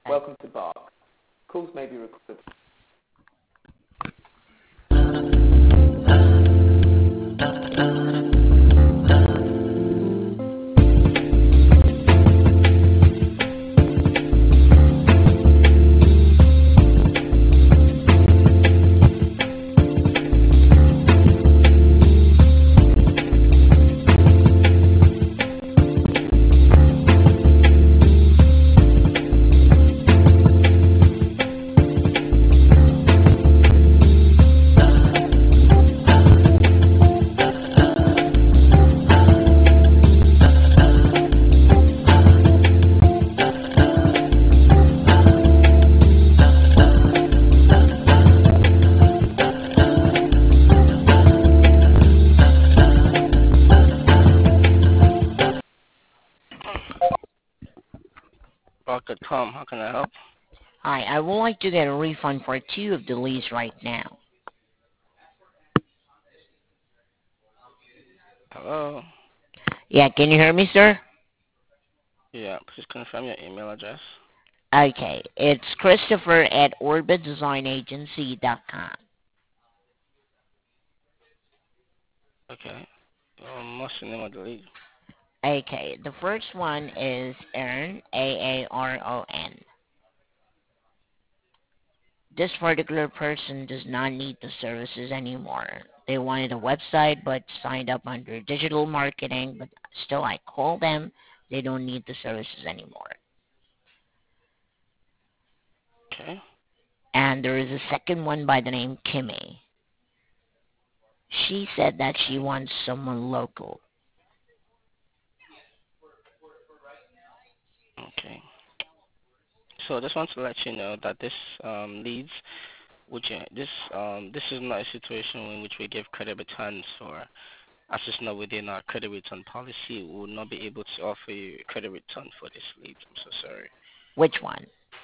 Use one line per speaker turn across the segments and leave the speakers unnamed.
Welcome to Bark. Calls may be recorded.
Bark.com, how can I help?
Hi, I would like to get a refund for 2 of the leads right now.
Hello?
Yeah, can you hear me, sir?
Yeah, please confirm your email address.
Okay, it's Christopher at orbitdesignagency.com.
Okay. What's the name of the lead?
Okay, the first one is Aaron, Aaron. This particular person does not need the services anymore. They wanted a website but signed up under digital marketing, but still I call them. They don't need the services anymore.
Okay.
And there is a second one by the name Kimmy. She said that she wants someone local.
Okay. So I just want to let you know that this leads, this is not a situation in which we give credit returns for. As it's not within our credit return policy, we will not be able to offer you credit return for this lead. I'm so sorry.
Which one?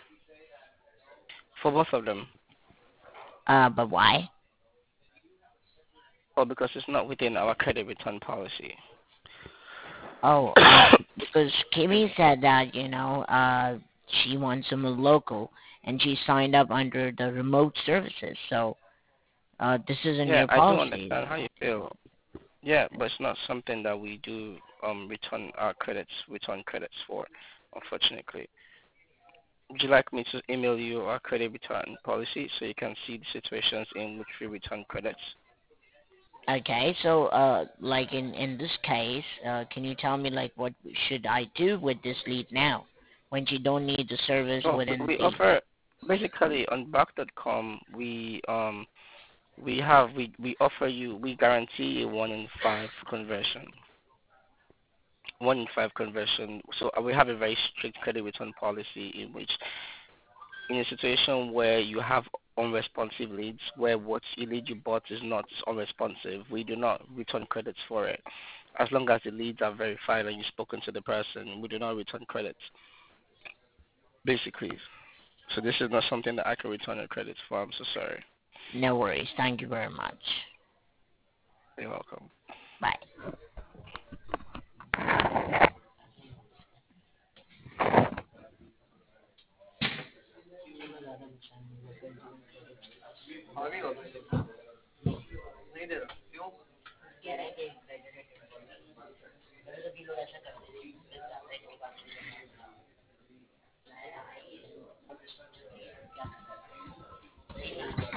For both of them.
But why?
Well, because it's not within our credit return policy.
Oh, because Kimmy said that, she wants someone local, and she signed up under the remote services, so this isn't
Yeah,
your
I do
policy.
understand how you feel. Yeah, but it's not something that we do return credits for, unfortunately. Would you like me to email you our credit return policy so you can see the situations in which we return credits?
Okay, so, like in this case, can you tell me, like, what should I do with this lead now, when she don't need the service
Oh,
within
we
the...
offer basically on Bark.com we offer you, we guarantee a 1 in 5 conversion. 1 in 5 conversion. So we have a very strict credit return policy in which, in a situation where you have unresponsive leads, where what lead you bought is not unresponsive, we do not return credits for it. As long as the leads are verified and you've spoken to the person, we do not return credits, basically. So this is not something that I can return your credits for. I'm so sorry.
No worries. Thank you very much.
You're welcome.
Bye.
Amigo,